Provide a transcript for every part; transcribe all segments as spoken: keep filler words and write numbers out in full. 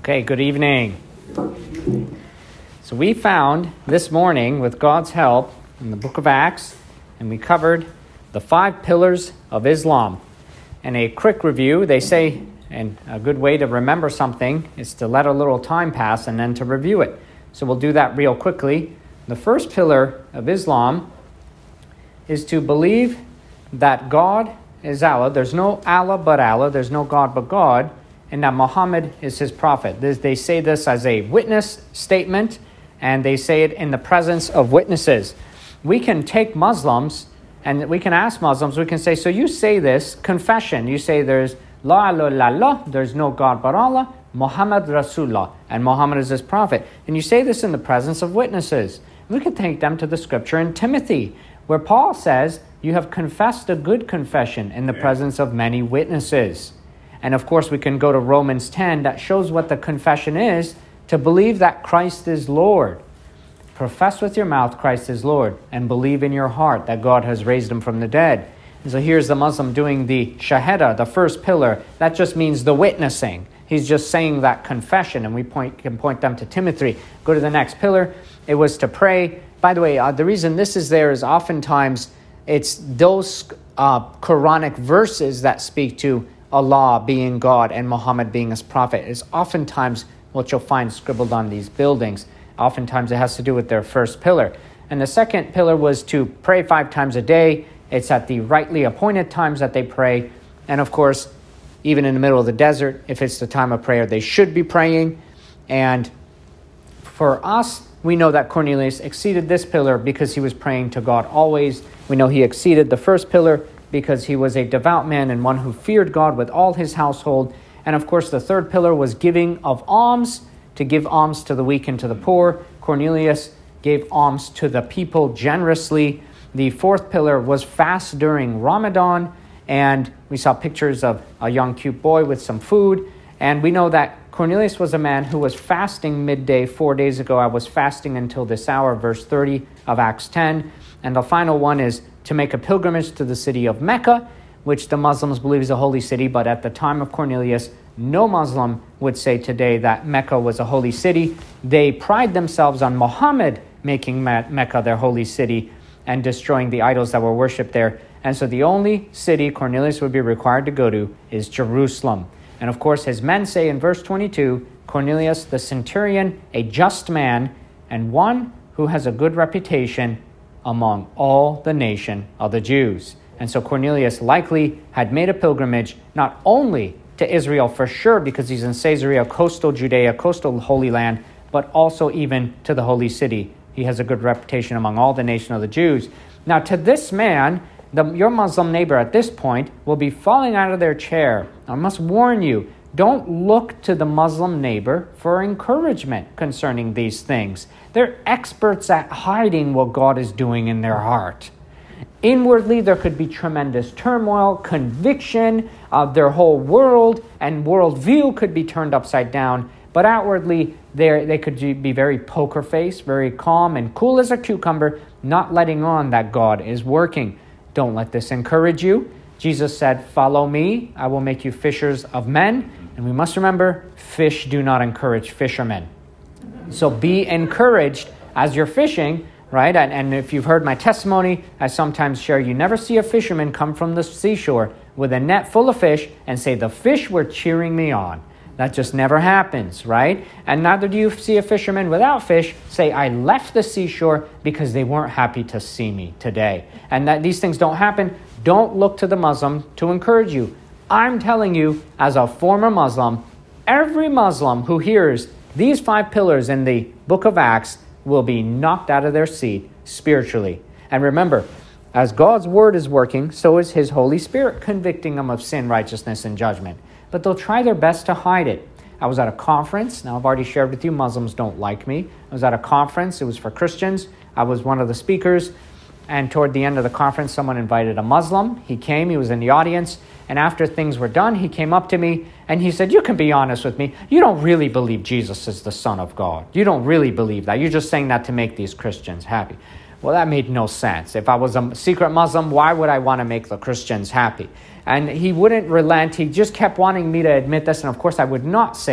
Okay, good evening. So we found this morning, with God's help, in the book of Acts, and we covered the five pillars of Islam. And a quick review, they say, and a good way to remember something is to let a little time pass and then to review it. So we'll do that real quickly. The first pillar of Islam is to believe that God is Allah. There's no Allah but Allah. There's no God but God. And that Muhammad is his prophet. This, they say this as a witness statement, and they say it in the presence of witnesses. We can take Muslims, and we can ask Muslims, we can say, so you say this, confession. You say there's La ilaha illallah, there's no God but Allah, Muhammad Rasulullah, and Muhammad is his prophet. And you say this in the presence of witnesses. We could take them to the scripture in Timothy, where Paul says, you have confessed a good confession in the presence of many witnesses. And of course, we can go to Romans ten, that shows what the confession is, to believe that Christ is Lord. Profess with your mouth Christ is Lord, and believe in your heart that God has raised him from the dead. And so here's the Muslim doing the shahada, the first pillar. That just means the witnessing. He's just saying that confession, and we point, can point them to Timothy. Go to the next pillar. It was to pray. By the way, uh, the reason this is there is oftentimes it's those uh, Quranic verses that speak to Allah being God and Muhammad being his prophet is oftentimes what you'll find scribbled on these buildings. Oftentimes it has to do with their first pillar. And the second pillar was to pray five times a day. It's at the rightly appointed times that they pray. And of course, even in the middle of the desert, if it's the time of prayer, they should be praying. And for us, we know that Cornelius exceeded this pillar because he was praying to God always. We know he exceeded the first pillar because he was a devout man and one who feared God with all his household. And of course, the third pillar was giving of alms, to give alms to the weak and to the poor. Cornelius gave alms to the people generously. The fourth pillar was fast during Ramadan, and we saw pictures of a young cute boy with some food. And we know that Cornelius was a man who was fasting midday. Four days ago, I was fasting until this hour, verse thirty of Acts ten. And the final one is to make a pilgrimage to the city of Mecca, which the Muslims believe is a holy city. But at the time of Cornelius, no Muslim would say today that Mecca was a holy city. They pride themselves on Muhammad making Mecca their holy city and destroying the idols that were worshipped there. And so the only city Cornelius would be required to go to is Jerusalem. And of course, his men say in verse twenty-two, Cornelius the centurion, a just man, and one who has a good reputation among all the nation of the Jews. And so Cornelius likely had made a pilgrimage not only to Israel for sure, because he's in Caesarea, coastal Judea, coastal Holy Land, but also even to the holy city. He has a good reputation among all the nation of the Jews. Now to this man, the, your Muslim neighbor at this point will be falling out of their chair. I must warn you, don't look to the Muslim neighbor for encouragement concerning these things. They're experts at hiding what God is doing in their heart. Inwardly, there could be tremendous turmoil, conviction of their whole world, and worldview could be turned upside down. But outwardly, they could be very poker-faced, very calm and cool as a cucumber, not letting on that God is working. Don't let this encourage you. Jesus said, follow me, I will make you fishers of men. And we must remember, fish do not encourage fishermen. So be encouraged as you're fishing, right? And, and if you've heard my testimony, I sometimes share, you never see a fisherman come from the seashore with a net full of fish and say, the fish were cheering me on. That just never happens, right? And neither do you see a fisherman without fish say, I left the seashore because they weren't happy to see me today. And that these things don't happen. Don't look to the Muslim to encourage you. I'm telling you, as a former Muslim, every Muslim who hears these five pillars in the book of Acts will be knocked out of their seat spiritually. And remember, as God's word is working, so is his Holy Spirit convicting them of sin, righteousness, and judgment. But they'll try their best to hide it. I was at a conference. Now, I've already shared with you, Muslims don't like me. I was at a conference. It was for Christians. I was one of the speakers. And toward the end of the conference, someone invited a Muslim. He came. He was in the audience. And after things were done, he came up to me and he said, you can be honest with me. You don't really believe Jesus is the Son of God. You don't really believe that. You're just saying that to make these Christians happy. Well, that made no sense. If I was a secret Muslim, why would I want to make the Christians happy? And he wouldn't relent. He just kept wanting me to admit this. And of course, I would not say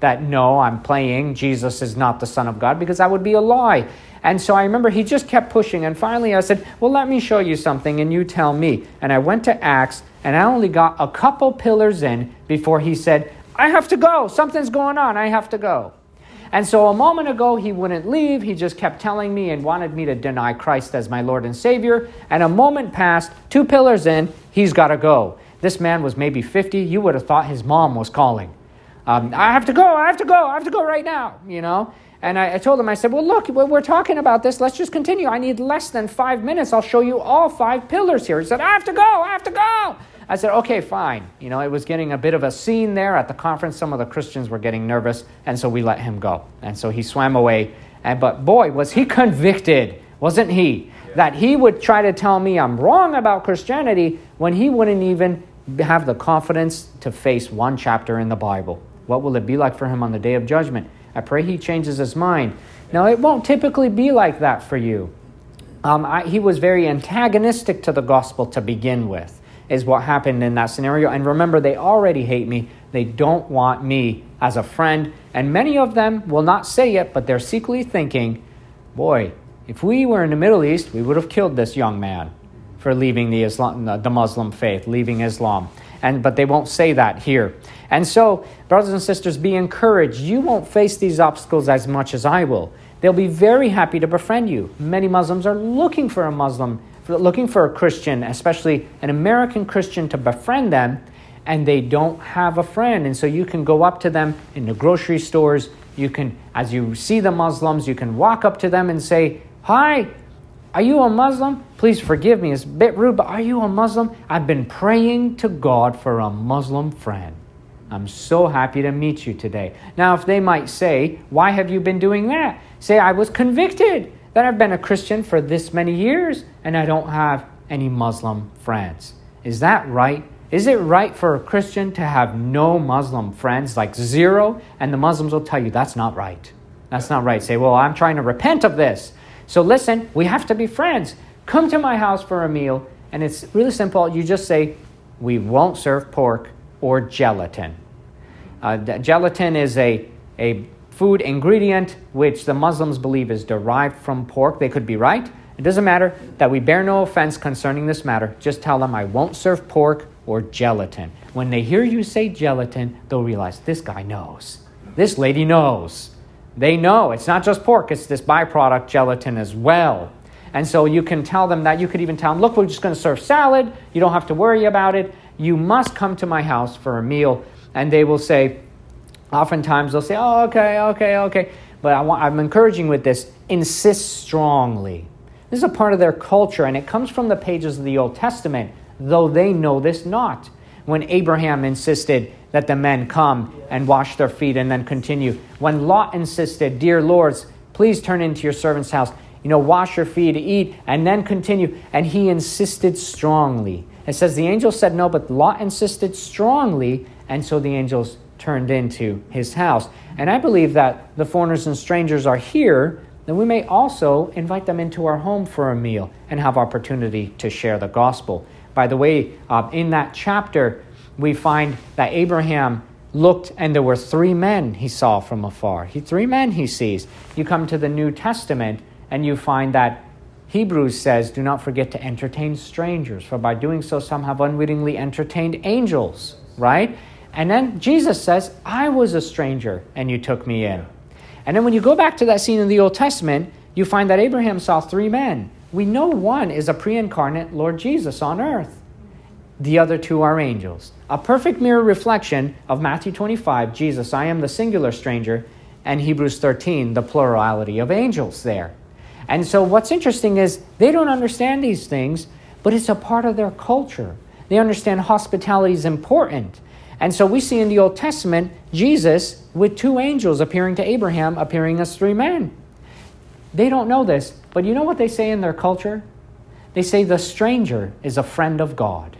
that, no, I'm playing, Jesus is not the Son of God, because that would be a lie. And so I remember he just kept pushing. And finally I said, well, let me show you something and you tell me. And I went to Acts and I only got a couple pillars in before he said, I have to go. Something's going on. I have to go. And so a moment ago, he wouldn't leave. He just kept telling me and wanted me to deny Christ as my Lord and Savior. And a moment passed, two pillars in, he's got to go. This man was maybe fifty. You would have thought his mom was calling. Um, I have to go. I have to go. I have to go right now, you know. And I, I told him, I said, well, look, we're talking about this. Let's just continue. I need less than five minutes. I'll show you all five pillars here. He said, I have to go. I have to go. I said, okay, fine. You know, it was getting a bit of a scene there at the conference. Some of the Christians were getting nervous, and so we let him go. And so he swam away. And but boy, was he convicted, wasn't he? Yeah. That he would try to tell me I'm wrong about Christianity when he wouldn't even have the confidence to face one chapter in the Bible. What will it be like for him on the day of judgment? I pray he changes his mind. Now, it won't typically be like that for you. Um, I, he was very antagonistic to the gospel to begin with, is what happened in that scenario. And remember, they already hate me. They don't want me as a friend. And many of them will not say it, but they're secretly thinking, boy, if we were in the Middle East, we would have killed this young man for leaving the Islam, the Muslim faith, leaving Islam. And but they won't say that here. And so, brothers and sisters, be encouraged. You won't face these obstacles as much as I will. They'll be very happy to befriend you. Many Muslims are looking for a Muslim, looking for a Christian, especially an American Christian, to befriend them, and they don't have a friend. And so you can go up to them in the grocery stores. You can, as you see the Muslims, you can walk up to them and say, hi, are you a Muslim? Please forgive me, it's a bit rude, but are you a Muslim? I've been praying to God for a Muslim friend. I'm so happy to meet you today. Now, if they might say, why have you been doing that? Say, I was convicted that I've been a Christian for this many years and I don't have any Muslim friends. Is that right? Is it right for a Christian to have no Muslim friends, like zero? And the Muslims will tell you that's not right. That's not right. Say, well, I'm trying to repent of this. So listen, we have to be friends. Come to my house for a meal. And it's really simple. You just say, we won't serve pork or gelatin. Uh, gelatin is a, a food ingredient which the Muslims believe is derived from pork. They could be right. It doesn't matter. That we bear no offense concerning this matter. Just tell them I won't serve pork or gelatin. When they hear you say gelatin, they'll realize this guy knows. This lady knows. They know. It's not just pork. It's this byproduct, gelatin, as well. And so you can tell them that. You could even tell them, look, we're just going to serve salad. You don't have to worry about it. You must come to my house for a meal. And they will say, oftentimes they'll say, oh, okay, okay, okay. But I want, I'm encouraging with this, insist strongly. This is a part of their culture, and it comes from the pages of the Old Testament, though they know this not. When Abraham insisted that the men come and wash their feet and then continue. When Lot insisted, dear lords, please turn into your servant's house. You know, wash your feet, eat, and then continue. And he insisted strongly. It says the angel said no, but Lot insisted strongly, and so the angels turned into his house. And I believe that the foreigners and strangers are here, then we may also invite them into our home for a meal and have opportunity to share the gospel. By the way, uh, in that chapter, we find that Abraham looked and there were three men he saw from afar. He, three men he sees. You come to the New Testament and you find that Hebrews says, do not forget to entertain strangers, for by doing so some have unwittingly entertained angels, right? And then Jesus says, I was a stranger and you took me in. And then when you go back to that scene in the Old Testament, you find that Abraham saw three men. We know one is a pre-incarnate Lord Jesus on earth. The other two are angels. A perfect mirror reflection of Matthew twenty-five, Jesus, I am the singular stranger, and Hebrews thirteen, the plurality of angels there. And so what's interesting is they don't understand these things, but it's a part of their culture. They understand hospitality is important. And so we see in the Old Testament, Jesus with two angels appearing to Abraham, appearing as three men. They don't know this, but you know what they say in their culture? They say the stranger is a friend of God.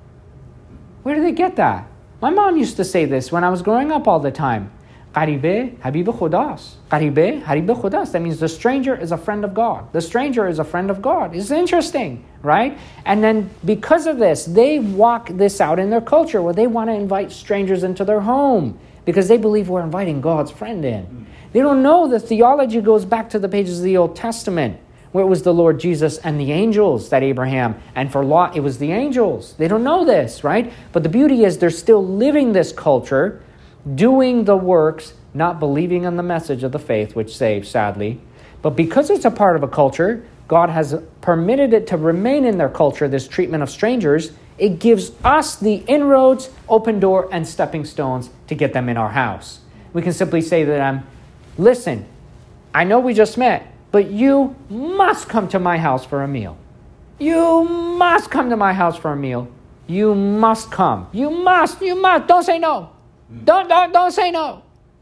Where do they get that? My mom used to say this when I was growing up all the time. Qaribe Habib Khudas. Qaribe Habib Khudas. That means the stranger is a friend of God. The stranger is a friend of God. It's interesting, right? And then because of this, they walk this out in their culture where they want to invite strangers into their home. because they believe we're inviting God's friend in. They don't know the theology goes back to the pages of the Old Testament, where it was the Lord Jesus and the angels that Abraham, and for Lot, it was the angels. They don't know this, right? But the beauty is they're still living this culture, doing the works, not believing in the message of the faith, which saves, sadly. But because it's a part of a culture, God has permitted it to remain in their culture, this treatment of strangers. It gives us the inroads, open door, and stepping stones to get them in our house. We can simply say to them, listen, I know we just met, but you must come to my house for a meal. You must come to my house for a meal. You must come. You must. You must. Don't say no. Don't, don't, don't say no.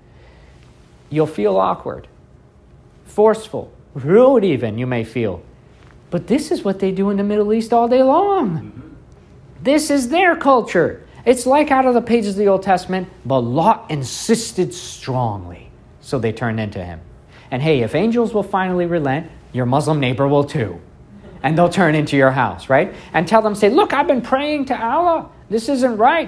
You'll feel awkward, forceful, rude even, you may feel. But this is what they do in the Middle East all day long. This is their culture. It's like out of the pages of the Old Testament, but Lot insisted strongly. So they turned into him. And hey, if angels will finally relent, your Muslim neighbor will too. And they'll turn into your house, right? And tell them, say, look, I've been praying to Allah. This isn't right.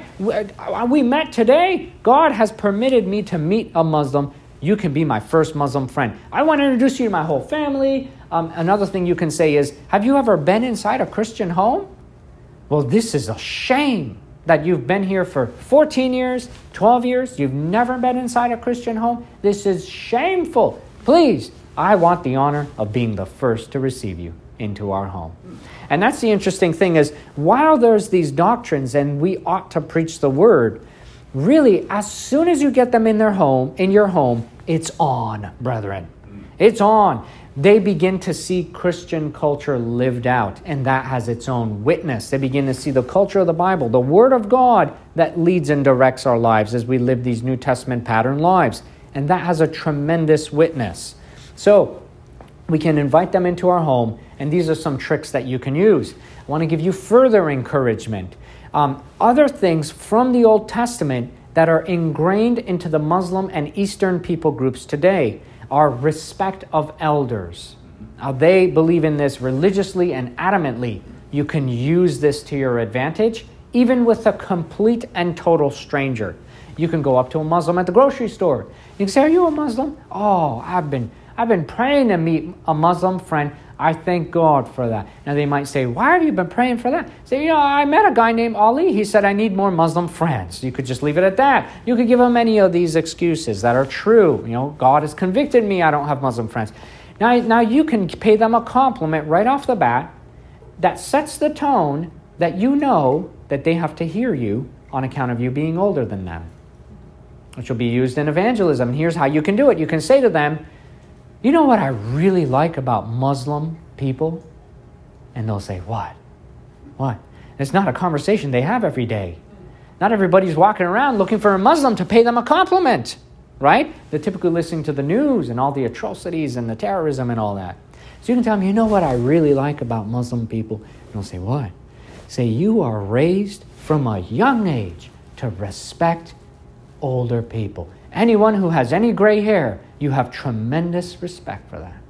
We met today. God has permitted me to meet a Muslim. You can be my first Muslim friend. I want to introduce you to my whole family. Um, another thing you can say is, have you ever been inside a Christian home? Well, this is a shame that you've been here for fourteen years, twelve years. You've never been inside a Christian home. This is shameful. Please, I want the honor of being the first to receive you into our home. And that's the interesting thing is, while there's these doctrines and we ought to preach the word, really, as soon as you get them in their home, in your home, it's on, brethren. It's on. They begin to see Christian culture lived out, and that has its own witness. They begin to see the culture of the Bible, the Word of God that leads and directs our lives as we live these New Testament pattern lives. And that has a tremendous witness. So we can invite them into our home, and these are some tricks that you can use. I want to give you further encouragement. Um, other things from the Old Testament that are ingrained into the Muslim and Eastern people groups today are respect of elders. Now, they believe in this religiously and adamantly. You can use this to your advantage, even with a complete and total stranger. You can go up to a Muslim at the grocery store. You can say, are you a Muslim? Oh, I've been I've been praying to meet a Muslim friend. I thank God for that. Now they might say, why have you been praying for that? Say, you know, I met a guy named Ali. He said, I need more Muslim friends. You could just leave it at that. You could give him any of these excuses that are true. You know, God has convicted me. I don't have Muslim friends. Now, now you can pay them a compliment right off the bat that sets the tone that you know that they have to hear you on account of you being older than them, which will be used in evangelism. And here's how you can do it. You can say to them, you know what I really like about Muslim people? And they'll say, what? What? It's not a conversation they have every day. Not everybody's walking around looking for a Muslim to pay them a compliment, right? They're typically listening to the news and all the atrocities and the terrorism and all that. So you can tell them, you know what I really like about Muslim people? And they'll say, what? Say, you are raised from a young age to respect older people. Anyone who has any gray hair, you have tremendous respect for that.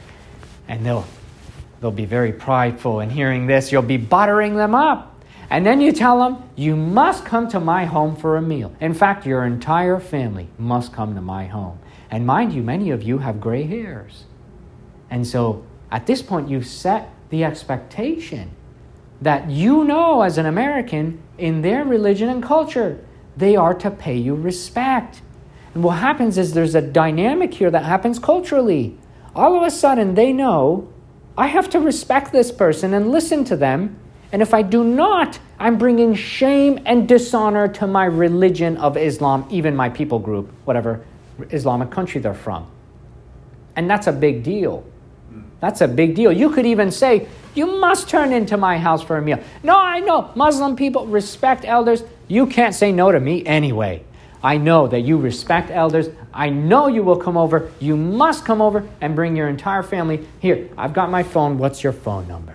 And they'll they'll be very prideful in hearing this. You'll be buttering them up. And then you tell them, you must come to my home for a meal. In fact, your entire family must come to my home. And mind you, many of you have gray hairs. And so at this point, you've set the expectation that you know as an American, in their religion and culture, they are to pay you respect. And what happens is there's a dynamic here that happens culturally. All of a sudden, they know, I have to respect this person and listen to them. And if I do not, I'm bringing shame and dishonor to my religion of Islam, even my people group, whatever Islamic country they're from. And that's a big deal. That's a big deal. You could even say, you must turn into my house for a meal. No, I know. Muslim people respect elders. You can't say no to me anyway. I know that you respect elders. I know you will come over. You must come over and bring your entire family. Here, I've got my phone. What's your phone number?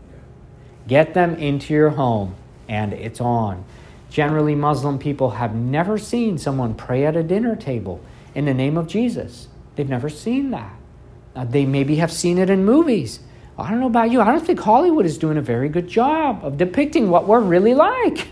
Get them into your home, and it's on. Generally, Muslim people have never seen someone pray at a dinner table in the name of Jesus. They've never seen that. Uh, they maybe have seen it in movies. I don't know about you. I don't think Hollywood is doing a very good job of depicting what we're really like.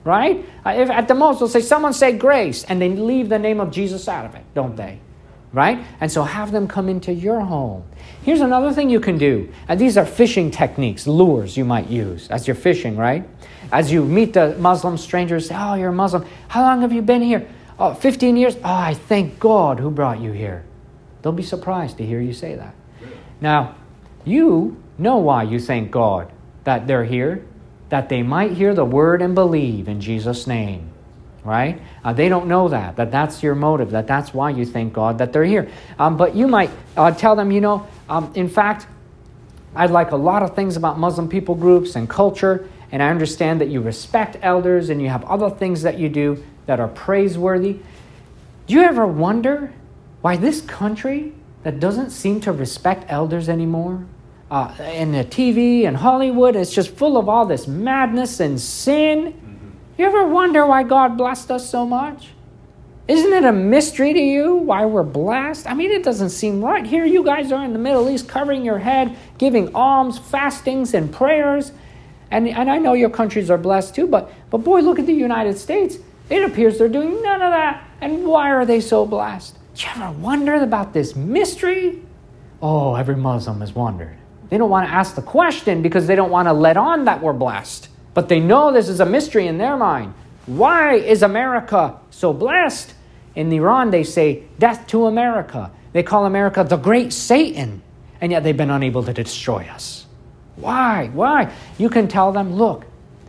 right? Uh, if at the most, they'll say, someone say grace, and they leave the name of Jesus out of it, don't they? Right? And so have them come into your home. Here's another thing you can do. And these are fishing techniques, lures you might use as you're fishing, right? As you meet the Muslim strangers, say, oh, you're a Muslim. How long have you been here? Oh, fifteen years? Oh, I thank God who brought you here. They'll be surprised to hear you say that. Now, you know why you thank God that they're here, that they might hear the word and believe in Jesus' name. Right? Uh, they don't know that, that that's your motive, that that's why you thank God that they're here. Um, but you might uh, tell them, you know, um, in fact, I like a lot of things about Muslim people groups and culture, and I understand that you respect elders and you have other things that you do that are praiseworthy. Do you ever wonder why this country that doesn't seem to respect elders anymore, uh, in the T V and Hollywood, it's just full of all this madness and sin? You ever wonder why God blessed us so much? Isn't it a mystery to you why we're blessed? I mean, it doesn't seem right. Here you guys are in the Middle East covering your head, giving alms, fastings, and prayers. And, and I know your countries are blessed too, but, but boy, look at the United States. It appears they're doing none of that. And why are they so blessed? Do you ever wonder about this mystery? Oh, every Muslim has wondered. They don't want to ask the question because they don't want to let on that we're blessed. But they know this is a mystery in their mind. Why is America so blessed? In Iran, they say, death to America. They call America the great Satan. And yet they've been unable to destroy us. Why? Why? You can tell them, look,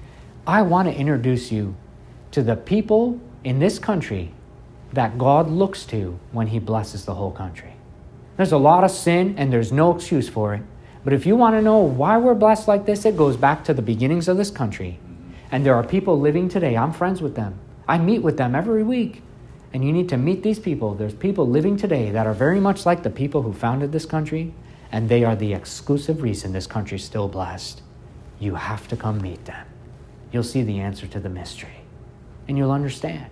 I want to introduce you to the people in this country that God looks to when he blesses the whole country. There's a lot of sin and there's no excuse for it. But if you want to know why we're blessed like this, it goes back to the beginnings of this country. And there are people living today. I'm friends with them. I meet with them every week. And you need to meet these people. There's people living today that are very much like the people who founded this country. And they are the exclusive reason this country is still blessed. You have to come meet them. You'll see the answer to the mystery. And you'll understand.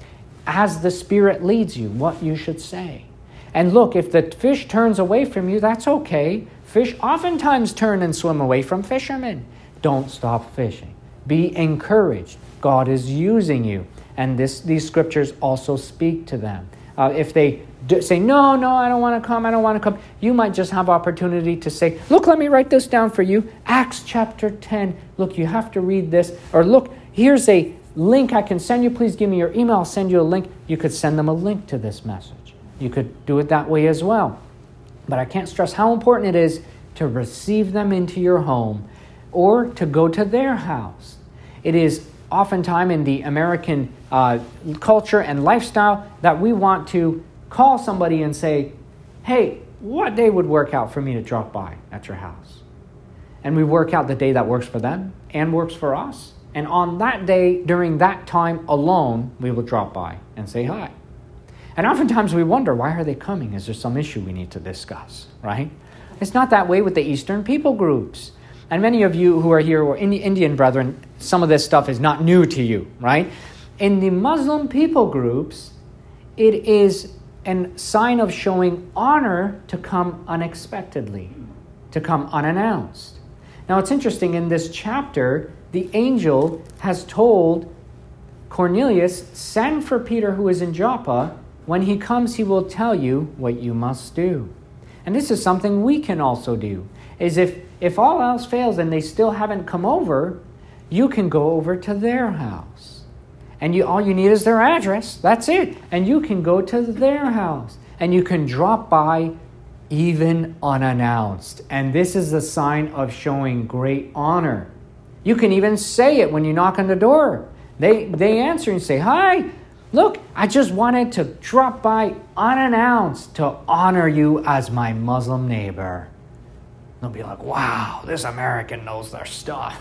As the Spirit leads you, what you should say. And look, if the fish turns away from you, that's okay. Fish oftentimes turn and swim away from fishermen. Don't stop fishing. Be encouraged. God is using you. And this, these scriptures also speak to them. Uh, if they do say, no, no, I don't want to come, I don't want to come, you might just have opportunity to say, look, let me write this down for you. Acts chapter ten. Look, you have to read this. Or look, here's a link I can send you. Please give me your email. I'll send you a link. You could send them a link to this message. You could do it that way as well. But I can't stress how important it is to receive them into your home or to go to their house. It is oftentimes in the American uh, culture and lifestyle that we want to call somebody and say, hey, what day would work out for me to drop by at your house? And we work out the day that works for them and works for us. And on that day, during that time alone, we will drop by and say hi. And oftentimes we wonder, why are they coming? Is there some issue we need to discuss, right? It's not that way with the Eastern people groups. And many of you who are here, or Indian brethren, some of this stuff is not new to you, right? In the Muslim people groups, it is a sign of showing honor to come unexpectedly, to come unannounced. Now it's interesting, in this chapter, the angel has told Cornelius, send for Peter who is in Joppa. When he comes, he will tell you what you must do. And this is something we can also do, is if, if all else fails and they still haven't come over, you can go over to their house. And you all you need is their address. That's it. And you can go to their house. And you can drop by even unannounced. And this is a sign of showing great honor. You can even say it when you knock on the door. They, they answer and say, hi. Look, I just wanted to drop by unannounced to honor you as my Muslim neighbor. They'll be like, wow, this American knows their stuff.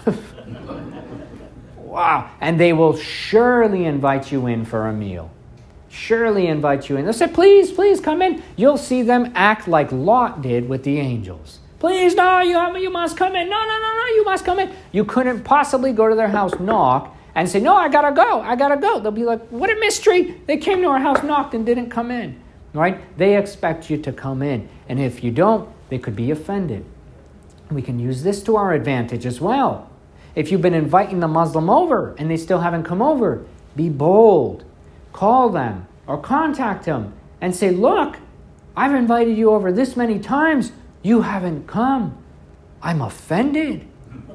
Wow. And they will surely invite you in for a meal. Surely invite you in. They'll say, please, please come in. You'll see them act like Lot did with the angels. Please, no, you, have, you must come in. No, no, no, no, you must come in. You couldn't possibly go to their house, knock, and say, no, I gotta go, I gotta go. They'll be like, what a mystery. They came to our house, knocked, and didn't come in. Right? They expect you to come in. And if you don't, they could be offended. We can use this to our advantage as well. If you've been inviting the Muslim over and they still haven't come over, be bold. Call them or contact them and say, look, I've invited you over this many times. You haven't come. I'm offended.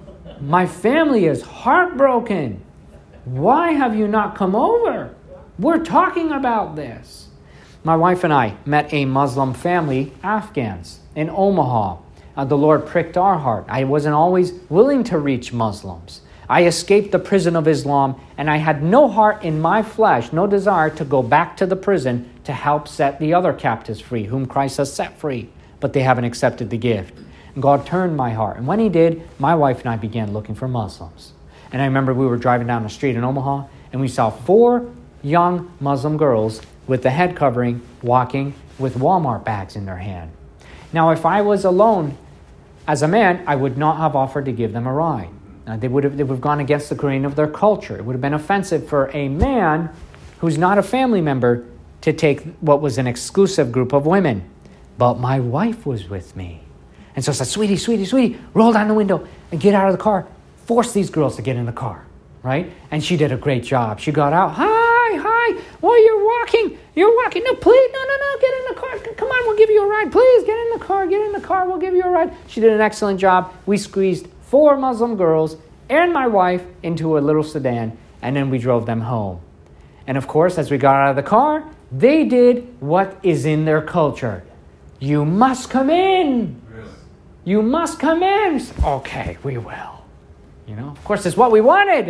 My family is heartbroken. Why have you not come over? We're talking about this. My wife and I met a Muslim family, Afghans, in Omaha. Uh, the Lord pricked our heart. I wasn't always willing to reach Muslims. I escaped the prison of Islam, and I had no heart in my flesh, no desire to go back to the prison to help set the other captives free, whom Christ has set free. But they haven't accepted the gift. And God turned my heart. And when He did, my wife and I began looking for Muslims. And I remember we were driving down the street in Omaha, and we saw four young Muslim girls with the head covering, walking with Walmart bags in their hand. Now, if I was alone as a man, I would not have offered to give them a ride. Uh, they would have they would have gone against the grain of their culture. It would have been offensive for a man who's not a family member to take what was an exclusive group of women. But my wife was with me. And so I said, sweetie, sweetie, sweetie, roll down the window and get out of the car. Force these girls to get in the car, right? And she did a great job. She got out. Hi, hi. Oh, you're walking. You're walking. No, please. No, no, no. Get in the car. Come on, we'll give you a ride. Please, get in the car. Get in the car. We'll give you a ride. She did an excellent job. We squeezed four Muslim girls and my wife into a little sedan, and then we drove them home. And of course, as we got out of the car, they did what is in their culture. You must come in. You must come in. Okay, we will. You know, of course, it's what we wanted.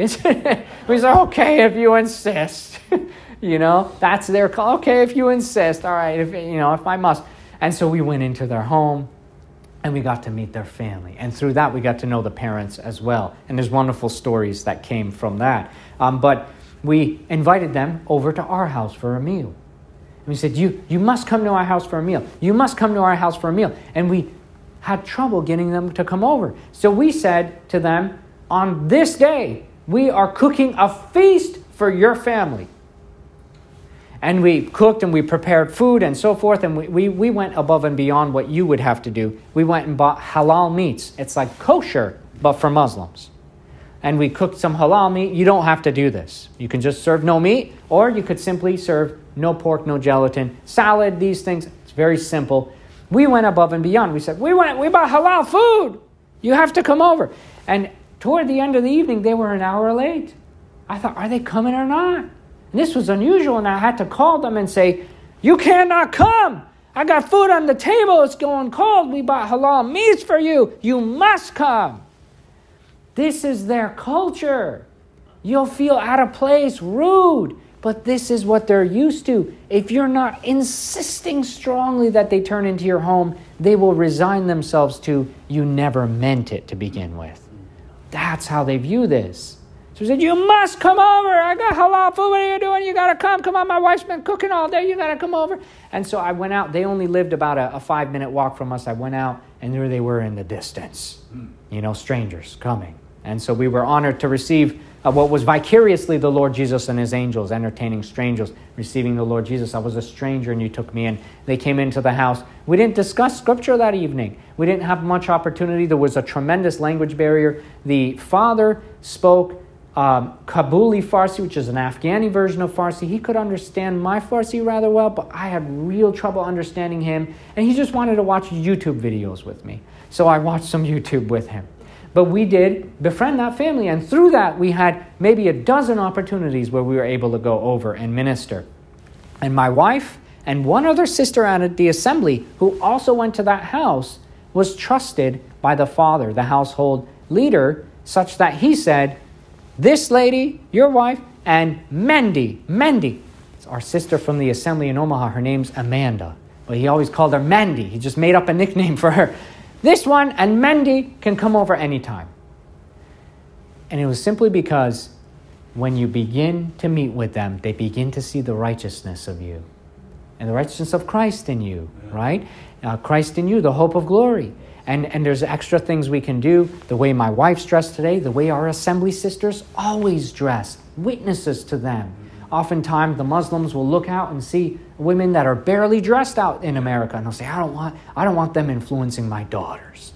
We said, okay, if you insist. You know, that's their call. Okay, if you insist. All right, if you know, if I must. And so we went into their home, and we got to meet their family. And through that, we got to know the parents as well. And there's wonderful stories that came from that. Um, but we invited them over to our house for a meal. And we said, you, you must come to our house for a meal. You must come to our house for a meal. And we had trouble getting them to come over. So we said to them, on this day, we are cooking a feast for your family. And we cooked and we prepared food and so forth. And we, we, we went above and beyond what you would have to do. We went and bought halal meats. It's like kosher, but for Muslims. And we cooked some halal meat. You don't have to do this. You can just serve no meat, or you could simply serve no pork, no gelatin, salad, these things. It's very simple. We went above and beyond. We said, we went, we bought halal food. You have to come over. And toward the end of the evening, they were an hour late. I thought, are they coming or not? And this was unusual, and I had to call them and say, you cannot come. I got food on the table. It's going cold. We bought halal meats for you. You must come. This is their culture. You'll feel out of place, rude, but this is what they're used to. If you're not insisting strongly that they turn into your home, they will resign themselves to you never meant it to begin with. That's how they view this. So he said, you must come over. I got halal food. What are you doing? You got to come. Come on, my wife's been cooking all day. You got to come over. And so I went out. They only lived about a, a five-minute walk from us. I went out, and there they were in the distance. You know, strangers coming. And so we were honored to receive uh, what was vicariously the Lord Jesus and His angels, entertaining strangers, receiving the Lord Jesus. I was a stranger, and you took me in. They came into the house. We didn't discuss Scripture that evening. We didn't have much opportunity. There was a tremendous language barrier. The father spoke Um, Kabuli Farsi, which is an Afghani version of Farsi. He could understand my Farsi rather well, but I had real trouble understanding him. And he just wanted to watch YouTube videos with me. So I watched some YouTube with him. But we did befriend that family. And through that, we had maybe a dozen opportunities where we were able to go over and minister. And my wife and one other sister at the assembly, who also went to that house, was trusted by the father, the household leader, such that he said, this lady, your wife, and Mendy, Mendy, it's our sister from the assembly in Omaha. Her name's Amanda, but he always called her Mendy. He just made up a nickname for her. This one and Mendy can come over anytime. And it was simply because when you begin to meet with them, they begin to see the righteousness of you and the righteousness of Christ in you, right? Uh, Christ in you, the hope of glory. And and there's extra things we can do. The way my wife's dressed today, the way our assembly sisters always dress, witnesses to them. Oftentimes the Muslims will look out and see women that are barely dressed out in America, and they'll say, I don't want I don't want them influencing my daughters.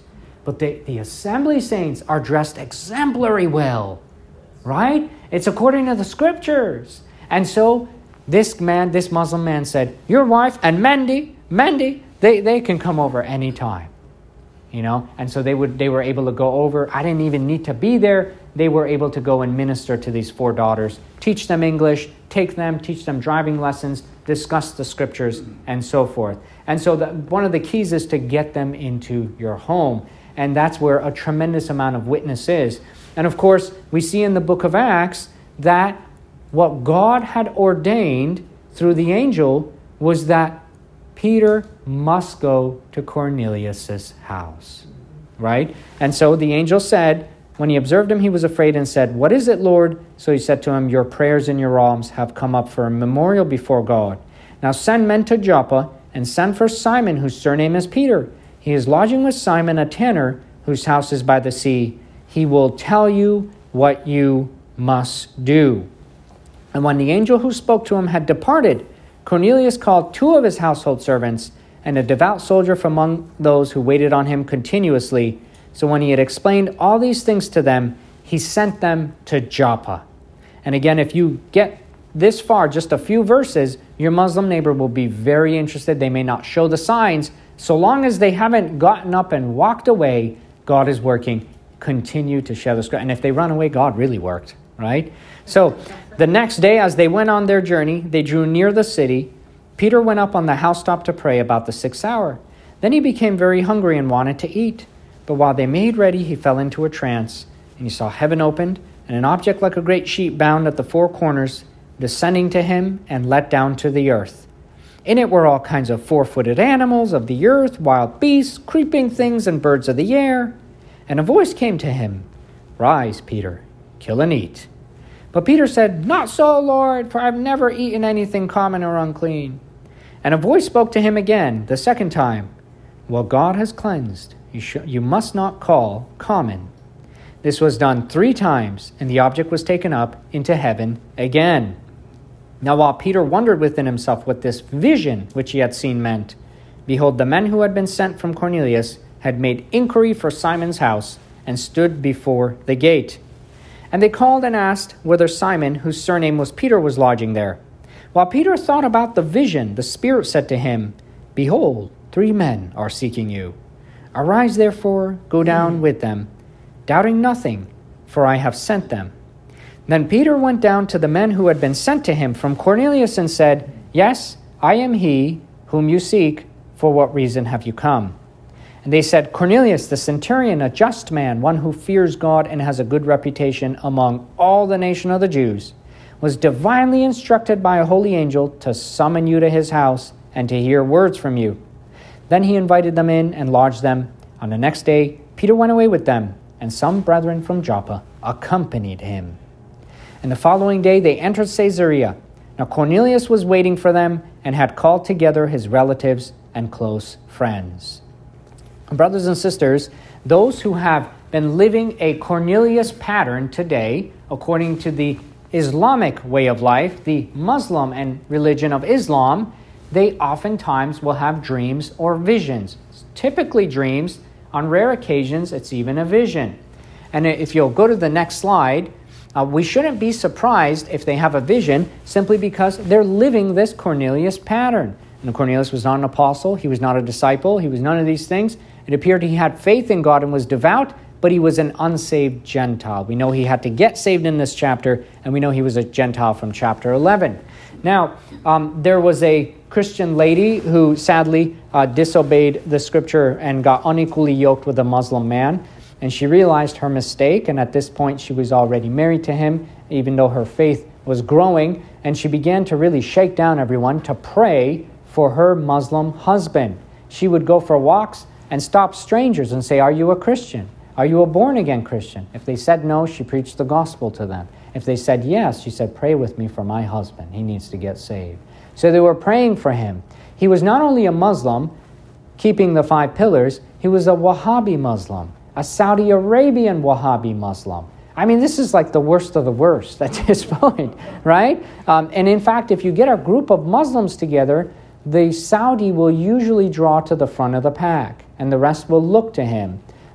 But the, the assembly saints are dressed exemplary well, right? It's according to the scriptures. And so this man, this Muslim man said, your wife and Mendy, Mendy, they, they can come over anytime. You know, and so they would they were able to go over. I didn't even need to be there. They were able to go and minister to these four daughters, teach them English, take them, teach them driving lessons, discuss the scriptures, and so forth. And so the, one of the keys is to get them into your home. And that's where a tremendous amount of witness is. And of course, we see in the book of Acts that what God had ordained through the angel was that Peter must go to Cornelius' house, right? And so the angel said, when he observed him, he was afraid and said, what is it, Lord? So he said to him, your prayers and your alms have come up for a memorial before God. Now send men to Joppa and send for Simon, whose surname is Peter. He is lodging with Simon, a tanner, whose house is by the sea. He will tell you what you must do. And when the angel who spoke to him had departed, Cornelius called two of his household servants and a devout soldier from among those who waited on him continuously. So when he had explained all these things to them, he sent them to Joppa. And again, if you get this far, just a few verses, your Muslim neighbor will be very interested. They may not show the signs. So long as they haven't gotten up and walked away, God is working. Continue to share the scripture. And if they run away, God really worked, right? So the next day, as they went on their journey, they drew near the city. Peter went up on the housetop to pray about the sixth hour. Then he became very hungry and wanted to eat. But while they made ready, he fell into a trance, and he saw heaven opened, and an object like a great sheet bound at the four corners, descending to him and let down to the earth. In it were all kinds of four-footed animals of the earth, wild beasts, creeping things, and birds of the air. And a voice came to him, rise, Peter, kill and eat. But Peter said, not so, Lord, for I've never eaten anything common or unclean. And a voice spoke to him again, the second time, what God has cleansed, you, sh- you must not call common. This was done three times, and the object was taken up into heaven again. Now while Peter wondered within himself what this vision which he had seen meant, behold, the men who had been sent from Cornelius had made inquiry for Simon's house, and stood before the gate. And they called and asked whether Simon, whose surname was Peter, was lodging there. While Peter thought about the vision, the Spirit said to him, behold, three men are seeking you. Arise, therefore, go down with them, doubting nothing, for I have sent them. Then Peter went down to the men who had been sent to him from Cornelius and said, yes, I am he whom you seek. For what reason have you come? And they said, Cornelius the centurion, a just man, one who fears God and has a good reputation among all the nation of the Jews, was divinely instructed by a holy angel to summon you to his house and to hear words from you. Then he invited them in and lodged them. On the next day, Peter went away with them, and some brethren from Joppa accompanied him. And the following day they entered Caesarea. Now Cornelius was waiting for them and had called together his relatives and close friends. Brothers and sisters, those who have been living a Cornelius pattern today, according to the Islamic way of life, the Muslim and religion of Islam, they oftentimes will have dreams or visions. Typically dreams. On rare occasions, it's even a vision. And if you'll go to the next slide, uh, we shouldn't be surprised if they have a vision simply because they're living this Cornelius pattern. And Cornelius was not an apostle. He was not a disciple. He was none of these things. It appeared he had faith in God and was devout, but he was an unsaved Gentile. We know he had to get saved in this chapter, and we know he was a Gentile from chapter eleven. Now, um, there was a Christian lady who sadly uh, disobeyed the scripture and got unequally yoked with a Muslim man, and she realized her mistake, and at this point she was already married to him, even though her faith was growing, and she began to really shake down everyone to pray for her Muslim husband. She would go for walks and stop strangers and say, are you a Christian? Are you a born-again Christian? If they said no, she preached the gospel to them. If they said yes, she said, pray with me for my husband. He needs to get saved. So they were praying for him. He was not only a Muslim, keeping the five pillars, he was a Wahhabi Muslim, a Saudi Arabian Wahhabi Muslim. I mean, this is like the worst of the worst at this point, right? Um, and in fact, if you get a group of Muslims together, the Saudi will usually draw to the front of the pack, and the rest will look to him.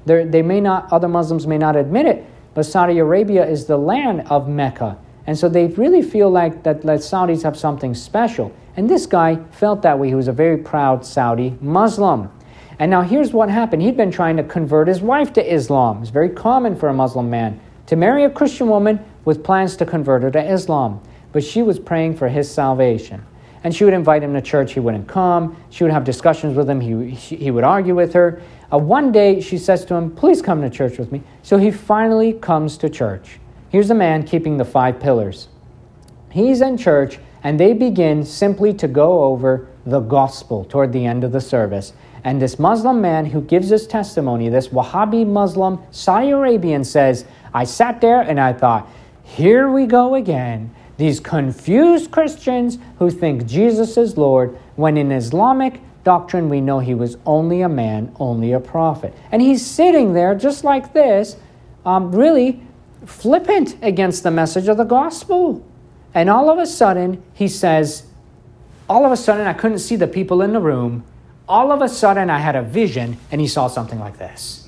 They're, they may not, other Muslims may not admit it, but Saudi Arabia is the land of Mecca. And so they really feel like that, that Saudis have something special. And this guy felt that way. He was a very proud Saudi Muslim. And now here's what happened. He'd been trying to convert his wife to Islam. It's very common for a Muslim man to marry a Christian woman with plans to convert her to Islam. But she was praying for his salvation. And she would invite him to church. He wouldn't come. She would have discussions with him. He, he, he would argue with her. Uh, one day she says to him, please come to church with me. So he finally comes to church. Here's a man keeping the five pillars. He's in church, and they begin simply to go over the gospel toward the end of the service. And this Muslim man who gives his testimony, this Wahhabi Muslim Saudi Arabian, says, I sat there and I thought, here we go again. These confused Christians who think Jesus is Lord, when in Islamic doctrine we know he was only a man, only a prophet. And he's sitting there just like this, um, really flippant against the message of the gospel. And all of a sudden, he says, all of a sudden I couldn't see the people in the room. All of a sudden I had a vision, and he saw something like this.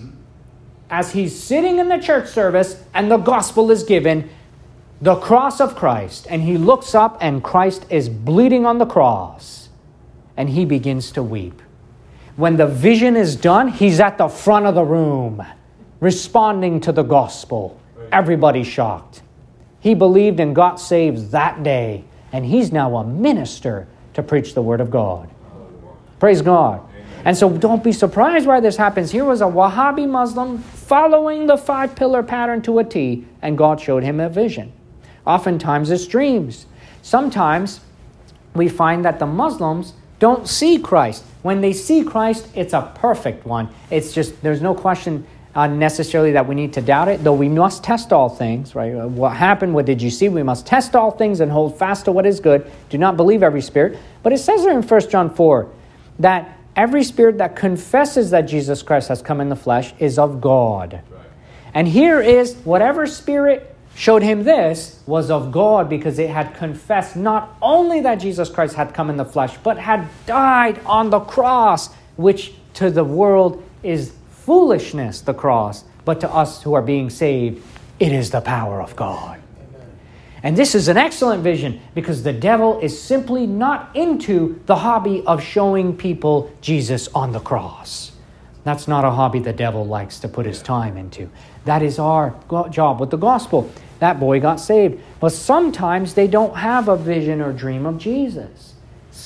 As he's sitting in the church service and the gospel is given, the cross of Christ, and he looks up and Christ is bleeding on the cross, and he begins to weep. When the vision is done, he's at the front of the room, responding to the gospel. Everybody's shocked. He believed and got saved that day, and he's now a minister to preach the word of God. Praise God. And so don't be surprised why this happens. Here was a Wahhabi Muslim following the five-pillar pattern to a T, and God showed him a vision. Oftentimes it's dreams. Sometimes we find that the Muslims don't see Christ. When they see Christ, it's a perfect one. It's just, there's no question uh, necessarily that we need to doubt it, though we must test all things, right? What happened? What did you see? We must test all things and hold fast to what is good. Do not believe every spirit. But it says there in First John four that every spirit that confesses that Jesus Christ has come in the flesh is of God. Right. And here is whatever spirit showed him this was of God, because it had confessed not only that Jesus Christ had come in the flesh, but had died on the cross, which to the world is foolishness, the cross, but to us who are being saved, it is the power of God. Amen. And this is an excellent vision, because the devil is simply not into the hobby of showing people Jesus on the cross. That's not a hobby the devil likes to put his time into. That is our job with the gospel. That boy got saved. But sometimes they don't have a vision or dream of Jesus.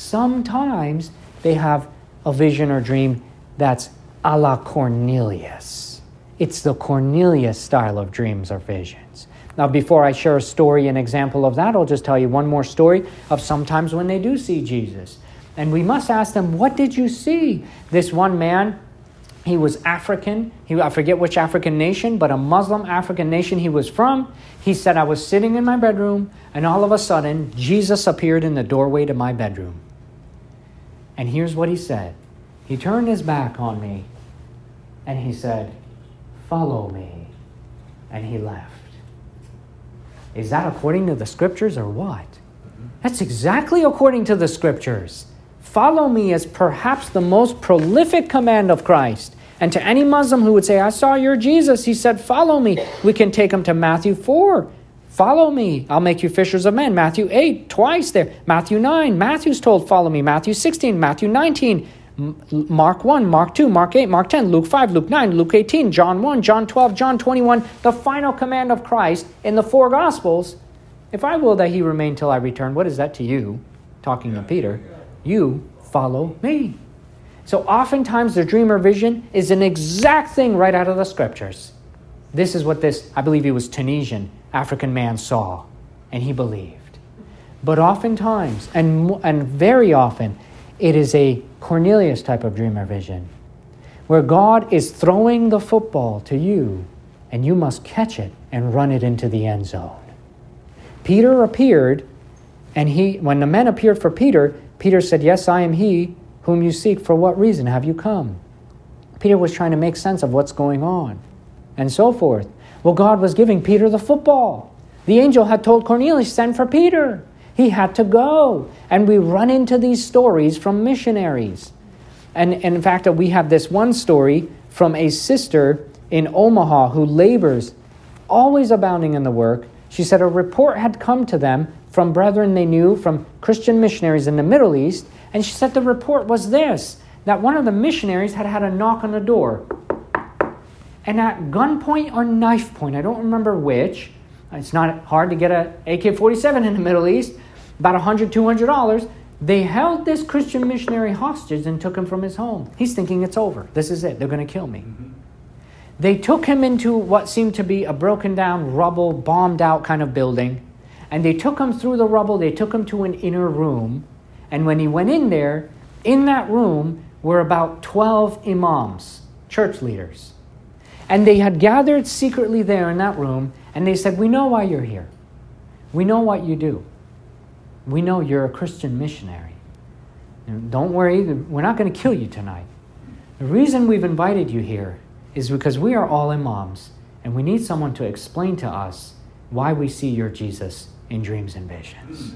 Sometimes they have a vision or dream that's a la Cornelius. It's the Cornelius style of dreams or visions. Now, before I share a story, an example of that, I'll just tell you one more story of sometimes when they do see Jesus. And we must ask them, what did you see? This one man, he was African. He, I forget which African nation, but a Muslim African nation he was from. He said, I was sitting in my bedroom, and all of a sudden, Jesus appeared in the doorway to my bedroom. And here's what he said. He turned his back on me, and he said, follow me. And he left. Is that according to the scriptures or what? That's exactly according to the scriptures. Follow me is perhaps the most prolific command of Christ. And to any Muslim who would say, I saw your Jesus, he said, follow me. We can take him to Matthew four. Follow me. I'll make you fishers of men. Matthew eight, twice there. Matthew nine, Matthew's told, follow me. Matthew sixteen, Matthew nineteen, Mark one, Mark two, Mark eight, Mark ten, Luke five, Luke nine, Luke eighteen, John one, John twelve, John twenty-one. The final command of Christ in the four Gospels. If I will that he remain till I return, what is that to you? Talking to Peter. You follow me. So oftentimes the dream or vision is an exact thing right out of the scriptures. This is what this, I believe he was Tunisian, African man saw, and he believed. But oftentimes, and, and very often, it is a Cornelius type of dream or vision, where God is throwing the football to you, and you must catch it and run it into the end zone. Peter appeared, and he, when the men appeared for Peter, Peter said, yes, I am he whom you seek. For what reason have you come? Peter was trying to make sense of what's going on, and so forth. Well, God was giving Peter the football. The angel had told Cornelius, send for Peter. He had to go. And we run into these stories from missionaries. And, and in fact, we have this one story from a sister in Omaha who labors, always abounding in the work. She said a report had come to them from brethren they knew, from Christian missionaries in the Middle East, and she said the report was this, that one of the missionaries had had a knock on the door. And at gunpoint or knife point, I don't remember which, it's not hard to get an A K forty-seven in the Middle East, about one hundred dollars, two hundred dollars, they held this Christian missionary hostage and took him from his home. He's thinking it's over. This is it. They're going to kill me. Mm-hmm. They took him into what seemed to be a broken down, rubble, bombed out kind of building. And they took him through the rubble. They took him to an inner room. And when he went in there, in that room were about twelve imams, church leaders. And they had gathered secretly there in that room. And they said, we know why you're here. We know what you do. We know you're a Christian missionary. And don't worry, we're not going to kill you tonight. The reason we've invited you here is because we are all imams, and we need someone to explain to us why we see your Jesus in dreams and visions.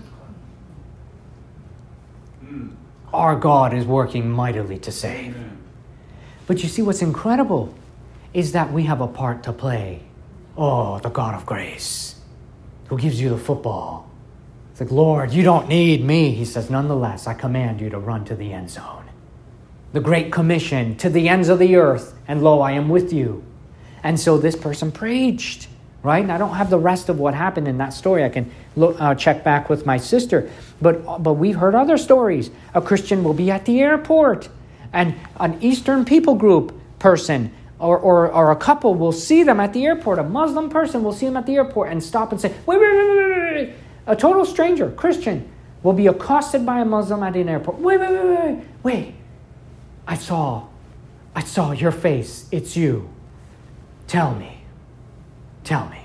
Mm. Our God is working mightily to save. Amen. But you see, what's incredible is that we have a part to play. Oh, the God of grace, who gives you the football. It's like, Lord, you don't need me. He says, nonetheless, I command you to run to the end zone. The Great Commission, to the ends of the earth, and lo, I am with you. And so this person preached, right? And I don't have the rest of what happened in that story. I can look, uh, check back with my sister. But, but we've heard other stories. A Christian will be at the airport, and an Eastern people group person or, or, or a couple will see them at the airport. A Muslim person will see them at the airport and stop and say, wait, wait, wait, wait, wait, wait. A total stranger, Christian, will be accosted by a Muslim at an airport. Wait, wait, wait, wait, wait. I saw, I saw your face. It's you. Tell me. Tell me.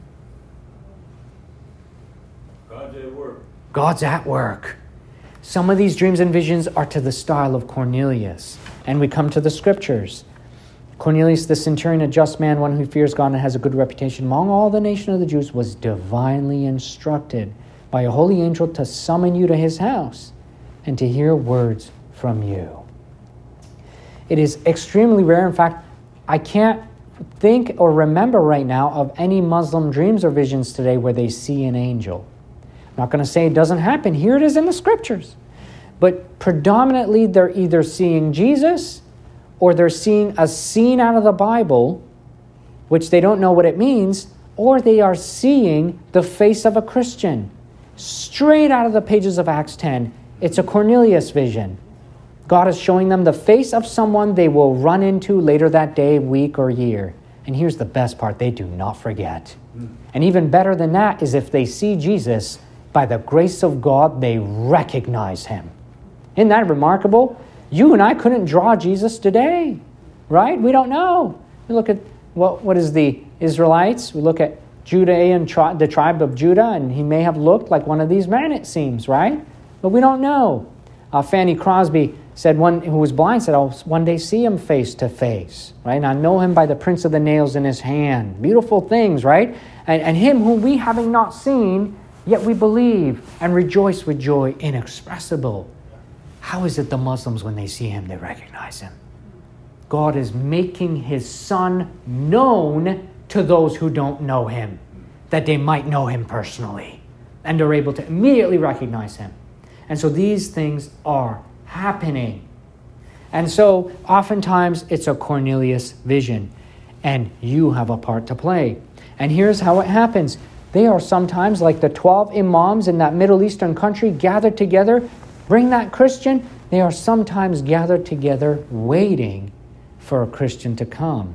God's at work. God's at work. Some of these dreams and visions are to the style of Cornelius. And we come to the scriptures. Cornelius the centurion, a just man, one who fears God and has a good reputation among all the nation of the Jews, was divinely instructed by a holy angel to summon you to his house and to hear words from you. It is extremely rare. In fact, I can't think or remember right now of any Muslim dreams or visions today where they see an angel. I'm not going to say it doesn't happen. Here it is in the scriptures. But predominantly they're either seeing Jesus or they're seeing a scene out of the Bible, which they don't know what it means, or they are seeing the face of a Christian. Straight out of the pages of Acts ten, it's a Cornelius vision. God is showing them the face of someone they will run into later that day, week, or year. And here's the best part, they do not forget. Mm. And even better than that is if they see Jesus, by the grace of God, they recognize him. Isn't that remarkable? You and I couldn't draw Jesus today, right? We don't know. We look at, what what is the Israelites? We look at Judah and tri- the tribe of Judah, and he may have looked like one of these men, it seems, right? But we don't know. Uh, Fanny Crosby said, one who was blind said, I'll one day see him face to face, right? And I know him by the prints of the nails in his hand. Beautiful things, right? And, and him whom we having not seen, yet we believe and rejoice with joy inexpressible. How is it the Muslims, when they see him, they recognize him? God is making his son known to those who don't know him, that they might know him personally, and they're able to immediately recognize him. And so these things are happening. And so oftentimes it's a Cornelius vision, and you have a part to play. And here's how it happens. They are sometimes like the twelve imams in that Middle Eastern country gathered together. Bring that Christian. They are sometimes gathered together waiting for a Christian to come.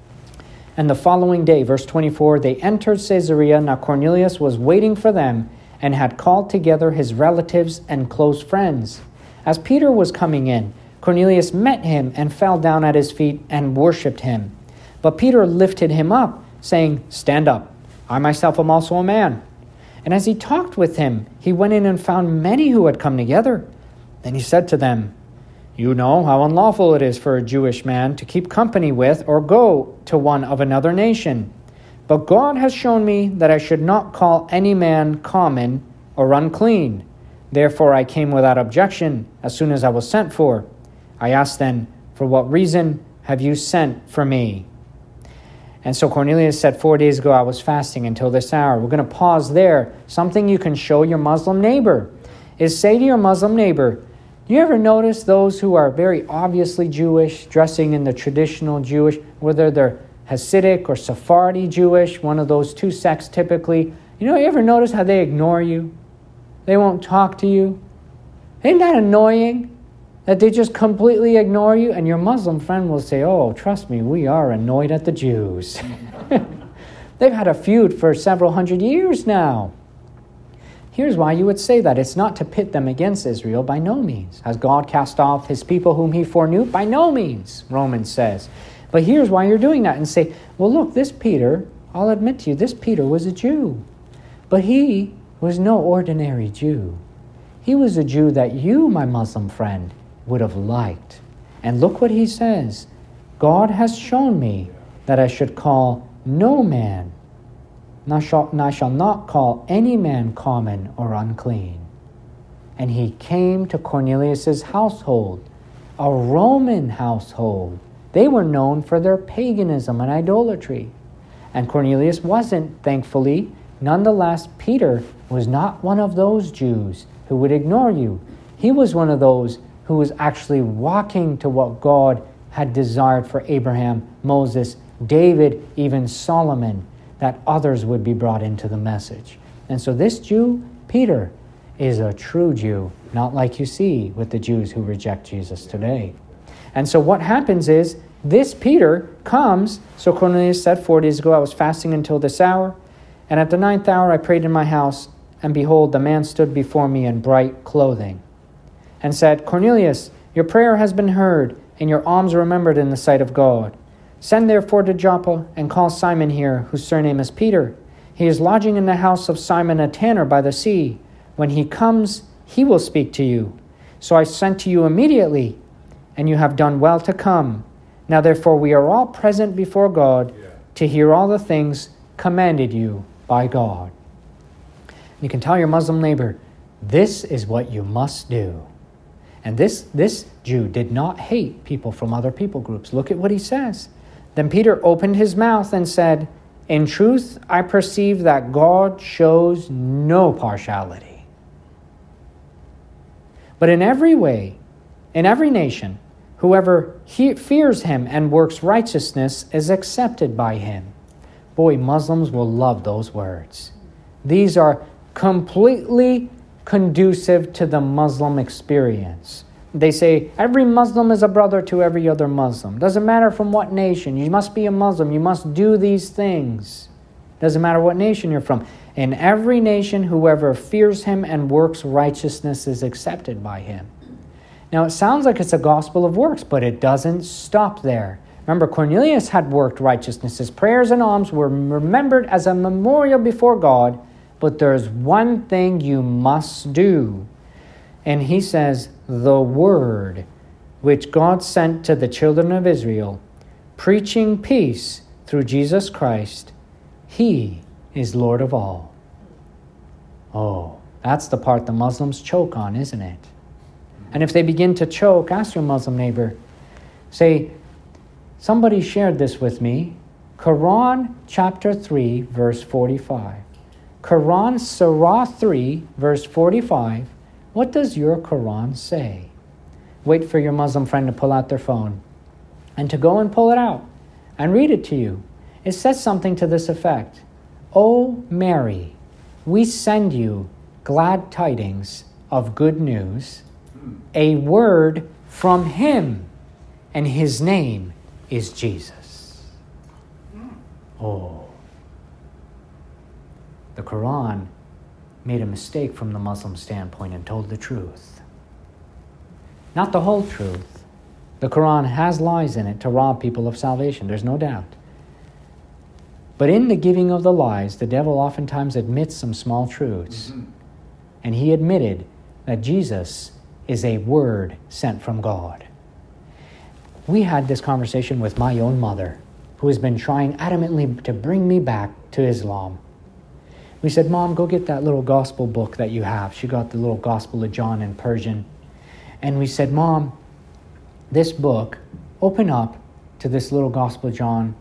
And the following day, verse twenty-four, they entered Caesarea. Now Cornelius was waiting for them and had called together his relatives and close friends. As Peter was coming in, Cornelius met him and fell down at his feet and worshipped him. But Peter lifted him up, saying, Stand up, I myself am also a man. And as he talked with him, he went in and found many who had come together. Then he said to them, You know how unlawful it is for a Jewish man to keep company with or go to one of another nation. But God has shown me that I should not call any man common or unclean. Therefore I came without objection as soon as I was sent for. I asked then, For what reason have you sent for me? And so Cornelius said, four days ago I was fasting until this hour. We're going to pause there. Something you can show your Muslim neighbor is say to your Muslim neighbor, do you ever notice those who are very obviously Jewish, dressing in the traditional Jewish, whether they're Hasidic or Sephardi Jewish, one of those two sects typically, you know, you ever notice how they ignore you? They won't talk to you? Isn't that annoying? That they just completely ignore you, and your Muslim friend will say, oh, trust me, we are annoyed at the Jews. They've had a feud for several hundred years now. Here's why you would say that. It's not to pit them against Israel, by no means. Has God cast off his people whom he foreknew? By no means, Romans says. But here's why you're doing that, and say, well, look, this Peter, I'll admit to you, this Peter was a Jew. But he was no ordinary Jew. He was a Jew that you, my Muslim friend, would have liked. And look what he says. God has shown me that I should call no man, and I shall, and I shall not call any man common or unclean. And he came to Cornelius' household, a Roman household. They were known for their paganism and idolatry. And Cornelius wasn't, thankfully. Nonetheless, Peter was not one of those Jews who would ignore you. He was one of those who was actually walking to what God had desired for Abraham, Moses, David, even Solomon, that others would be brought into the message. And so this Jew, Peter, is a true Jew, not like you see with the Jews who reject Jesus today. And so what happens is, this Peter comes, so Cornelius said, four days ago I was fasting until this hour, and at the ninth hour I prayed in my house, and behold, the man stood before me in bright clothing, and said, Cornelius, your prayer has been heard, and your alms remembered in the sight of God. Send therefore to Joppa, and call Simon here, whose surname is Peter. He is lodging in the house of Simon a tanner by the sea. When he comes, he will speak to you. So I sent to you immediately, and you have done well to come. Now therefore we are all present before God to hear all the things commanded you by God. You can tell your Muslim neighbor, this is what you must do. And this, this Jew did not hate people from other people groups. Look at what he says. Then Peter opened his mouth and said, in truth, I perceive that God shows no partiality. But in every way, in every nation, whoever he fears him and works righteousness is accepted by him. Boy, Muslims will love those words. These are completely conducive to the Muslim experience. They say, every Muslim is a brother to every other Muslim. Doesn't matter from what nation. You must be a Muslim. You must do these things. Doesn't matter what nation you're from. In every nation, whoever fears him and works righteousness is accepted by him. Now, it sounds like it's a gospel of works, but it doesn't stop there. Remember, Cornelius had worked righteousness. His prayers and alms were remembered as a memorial before God, but there's one thing you must do. And he says, the word which God sent to the children of Israel, preaching peace through Jesus Christ, he is Lord of all. Oh, that's the part the Muslims choke on, isn't it? And if they begin to choke, ask your Muslim neighbor, say, somebody shared this with me, Quran chapter three, verse forty-five. Quran Surah three, verse forty-five. What does your Quran say? Wait for your Muslim friend to pull out their phone and to go and pull it out and read it to you. It says something to this effect. O Mary, we send you glad tidings of good news, a word from him, and his name is Jesus. Oh. The Quran made a mistake from the Muslim standpoint and told the truth. Not the whole truth. The Quran has lies in it to rob people of salvation, there's no doubt. But in the giving of the lies, the devil oftentimes admits some small truths. Mm-hmm. And he admitted that Jesus is a word sent from God. We had this conversation with my own mother, who has been trying adamantly to bring me back to Islam. We said, Mom, go get that little gospel book that you have. She got the little Gospel of John in Persian. And we said, Mom, this book, open up to this little Gospel of John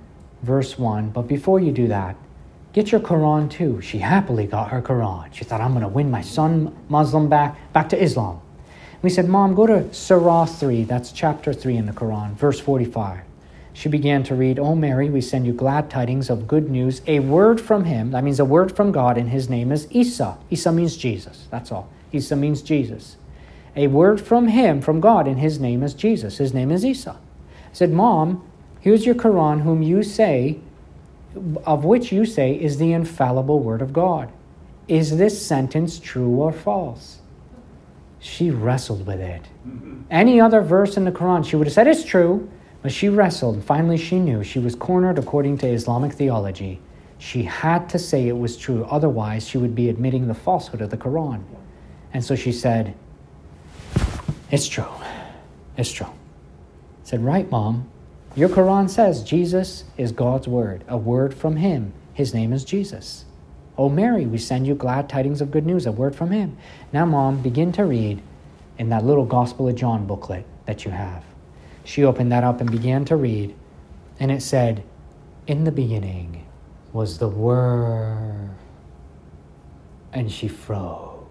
verse one. But before you do that, get your Quran too. She happily got her Quran. She thought, I'm going to win my son Muslim back, back to Islam. We said, Mom, go to Surah three. That's chapter three in the Quran, verse forty-five. She began to read, O Mary, we send you glad tidings of good news, a word from him. That means a word from God, and his name is Isa. Isa means Jesus. That's all. Isa means Jesus. A word from him, from God, and his name is Jesus. His name is Isa. I said, Mom, here's your Quran, whom you say, of which you say is the infallible word of God. Is this sentence true or false? She wrestled with it. Any other verse in the Quran, she would have said it's true, but she wrestled. Finally, she knew she was cornered according to Islamic theology. She had to say it was true. Otherwise, she would be admitting the falsehood of the Quran. And so she said, it's true. It's true. I said, right, Mom. Your Quran says Jesus is God's word, a word from him. His name is Jesus. Oh, Mary, we send you glad tidings of good news, a word from him. Now, Mom, begin to read in that little Gospel of John booklet that you have. She opened that up and began to read, and it said, in the beginning was the Word. And she froze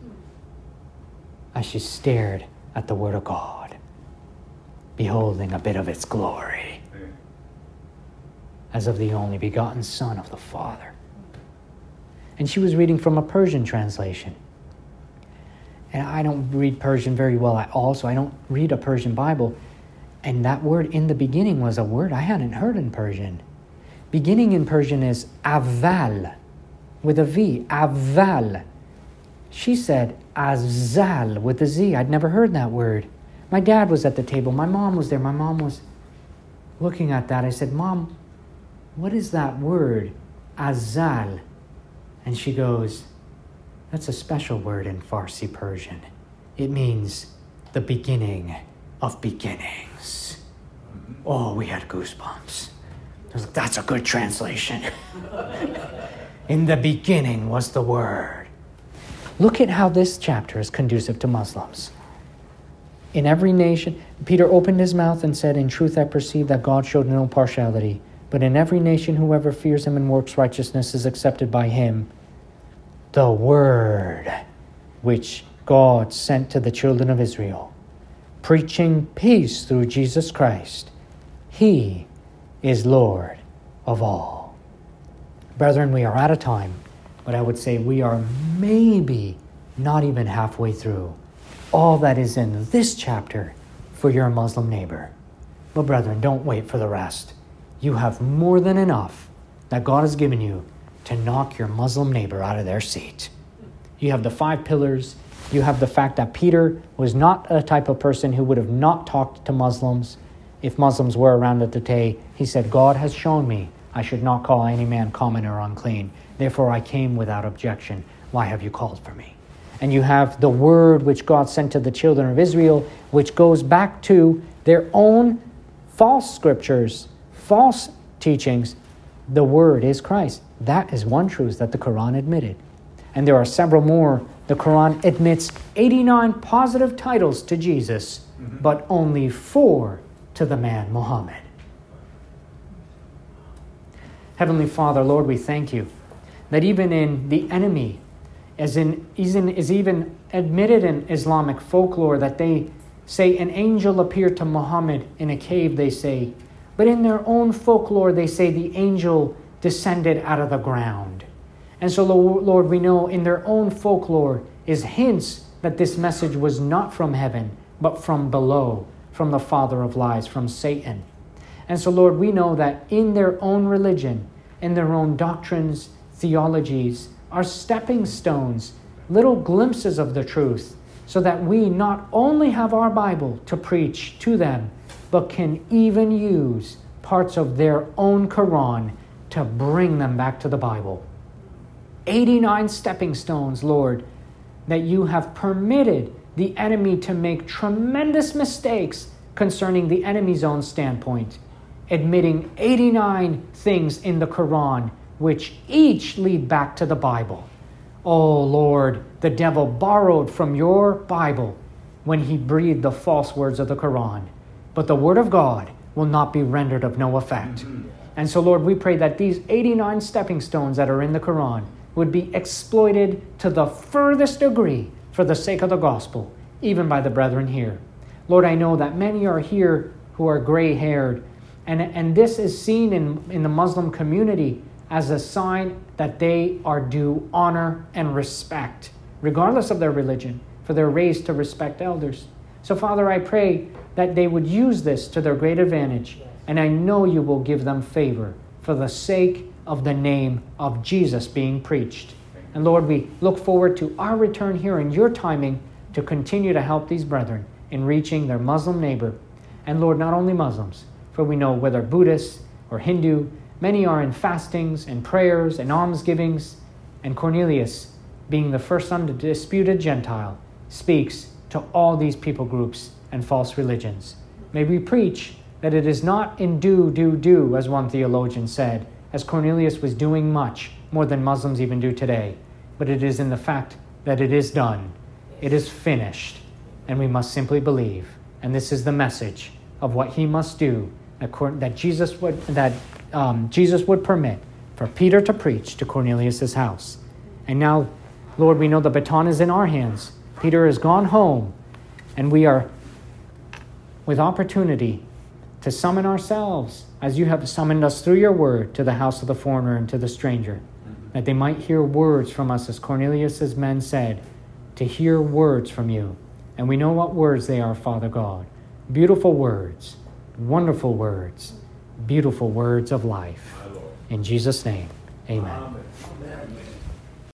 as she stared at the Word of God, beholding a bit of its glory, as of the only begotten Son of the Father. And she was reading from a Persian translation. And I don't read Persian very well at all, so I don't read a Persian Bible. And that word in the beginning was a word I hadn't heard in Persian. Beginning in Persian is aval, with a V, aval. She said azal with a Z. I'd never heard that word. My dad was at the table. My mom was there. My mom was looking at that. I said, Mom, what is that word, azal? And she goes, that's a special word in Farsi Persian. It means the beginning of beginnings. Oh, we had goosebumps. I was like, that's a good translation. In the beginning was the Word. Look at how this chapter is conducive to Muslims. In every nation, Peter opened his mouth and said, in truth I perceive that God showed no partiality, but in every nation whoever fears him and works righteousness is accepted by him. The Word which God sent to the children of Israel, preaching peace through Jesus Christ. He is Lord of all. Brethren, we are out of time, but I would say we are maybe not even halfway through all that is in this chapter for your Muslim neighbor. But brethren, don't wait for the rest. You have more than enough that God has given you to knock your Muslim neighbor out of their seat. You have the five pillars. You have the fact that Peter was not a type of person who would have not talked to Muslims if Muslims were around at the day. He said, God has shown me I should not call any man common or unclean. Therefore I came without objection. Why have you called for me? And you have the word which God sent to the children of Israel, which goes back to their own false scriptures, false teachings. The word is Christ. That is one truth that the Quran admitted. And there are several more. The Quran admits eighty-nine positive titles to Jesus, mm-hmm. but only four to the man Muhammad. Heavenly Father, Lord, we thank you that even in the enemy, as in, is, in, is even admitted in Islamic folklore that they say an angel appeared to Muhammad in a cave, they say. But in their own folklore, they say the angel descended out of the ground. And so, Lord, we know in their own folklore is hints that this message was not from heaven, but from below, from the father of lies, from Satan. And so, Lord, we know that in their own religion, in their own doctrines, theologies, are stepping stones, little glimpses of the truth, so that we not only have our Bible to preach to them, but can even use parts of their own Quran to bring them back to the Bible. eighty-nine stepping stones, Lord, that you have permitted the enemy to make tremendous mistakes concerning the enemy's own standpoint, admitting eighty-nine things in the Quran, which each lead back to the Bible. Oh, Lord, the devil borrowed from your Bible when he breathed the false words of the Quran. But the word of God will not be rendered of no effect. Mm-hmm. And so, Lord, we pray that these eighty-nine stepping stones that are in the Quran would be exploited to the furthest degree for the sake of the gospel, even by the brethren here. Lord, I know that many are here who are gray-haired, and, and this is seen in, in the Muslim community as a sign that they are due honor and respect, regardless of their religion, for they're raised to respect elders. So, Father, I pray that they would use this to their great advantage, and I know you will give them favor for the sake of the name of Jesus being preached. And Lord, we look forward to our return here in your timing to continue to help these brethren in reaching their Muslim neighbor. And Lord, not only Muslims, for we know whether Buddhist or Hindu, many are in fastings and prayers and almsgivings, and Cornelius, being the first undisputed Gentile, speaks to all these people groups and false religions. May we preach that it is not in do, do, do, as one theologian said, as Cornelius was doing much, more than Muslims even do today, but it is in the fact that it is done. It is finished, and we must simply believe. And this is the message of what he must do, that Jesus would, that um, Jesus would permit for Peter to preach to Cornelius' house. And now, Lord, we know the baton is in our hands. Peter has gone home, and we are with opportunity to summon ourselves, as you have summoned us through your word, to the house of the foreigner and to the stranger, that they might hear words from us, as Cornelius' men said, to hear words from you. And we know what words they are, Father God. Beautiful words, wonderful words, beautiful words of life. In Jesus' name, amen. Amen.